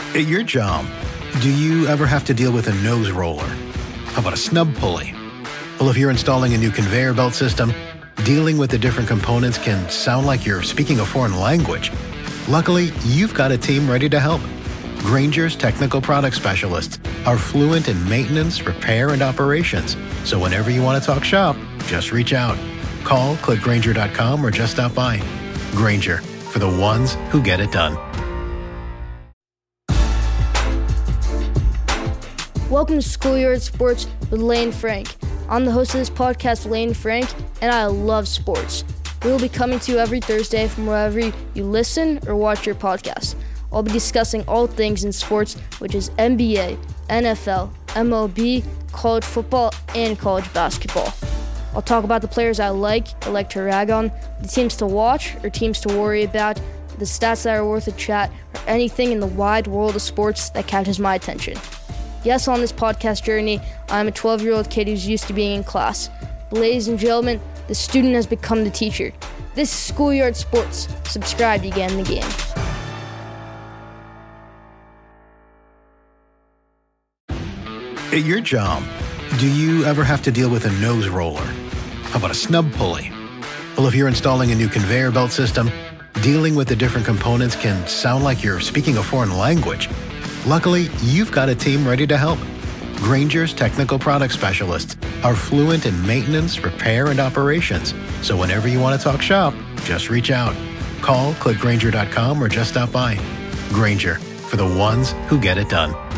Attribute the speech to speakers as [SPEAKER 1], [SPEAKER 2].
[SPEAKER 1] At your job, do you ever have to deal with a nose roller? How about a snub pulley? Well, if you're installing a new conveyor belt system, dealing with the different components can sound like you're speaking a foreign language. Luckily, you've got a team ready to help. Grainger's technical product specialists are fluent in maintenance, repair, and operations. So whenever you want to talk shop, just reach out. Call, click Grainger.com, or just stop by. Grainger, for the ones who get it done.
[SPEAKER 2] Welcome to Schoolyard Sports with Lane Frank. I'm the host of this podcast, Lane Frank, and I love sports. We will be coming to you every Thursday from wherever you listen or watch your podcast. I'll be discussing all things in sports, which is NBA, NFL, MLB, college football, and college basketball. I'll talk about the players I like to rag on, the teams to watch or teams to worry about, the stats that are worth a chat, or anything in the wide world of sports that catches my attention. Yes, on this podcast journey, I'm a 12-year-old kid who's used to being in class. But ladies and gentlemen, the student has become the teacher. This is Schoolyard Sports. Subscribe to get in the game.
[SPEAKER 1] At your job, do you ever have to deal with a nose roller? How about a snub pulley? Well, if you're installing a new conveyor belt system, dealing with the different components can sound like you're speaking a foreign language. Luckily, you've got a team ready to help. Grainger's technical product specialists are fluent in maintenance, repair, and operations. So whenever you want to talk shop, just reach out. Call, click Grainger.com, or just stop by. Grainger, for the ones who get it done.